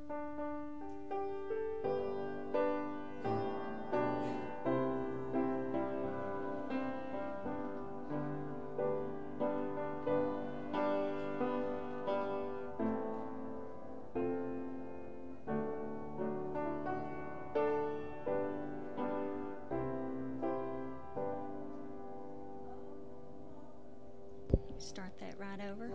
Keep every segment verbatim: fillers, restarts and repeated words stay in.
Start that right over.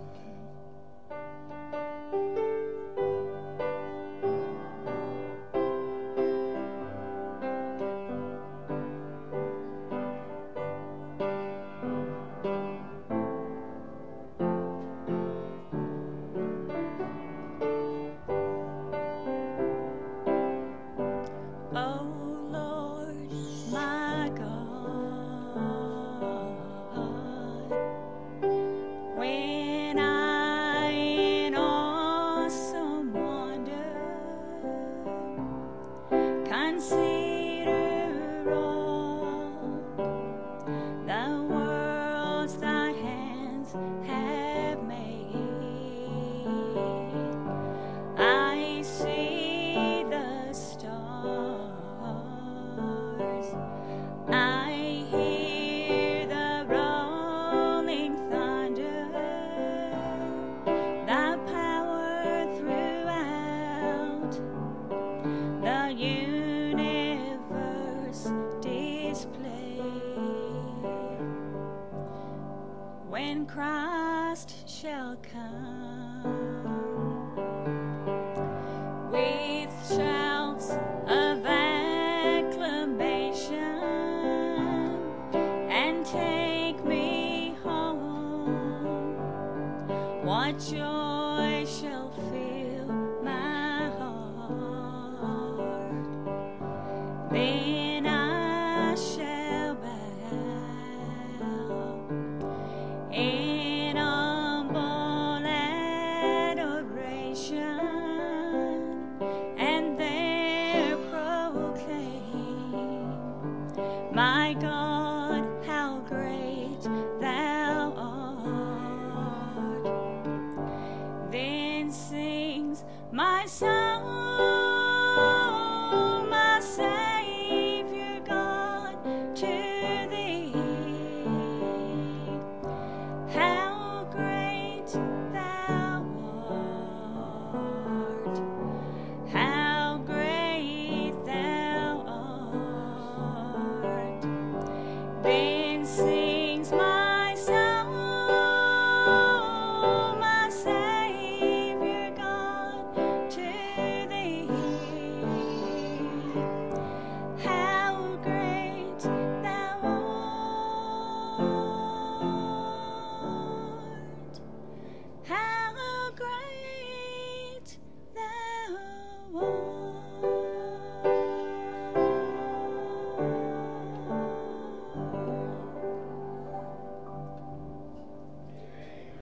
Oh Lord, my God, when I in awesome wonder consider all the worlds thy hands have made, I see the stars, I hear the rolling thunder, thy power throughout the universe displayed. When Christ shall come with shouts of acclamation and take me home, what joy shall fill my heart? Then I shall bow in humble adoration and there proclaim, my God, how great thou art. Then sings my soul,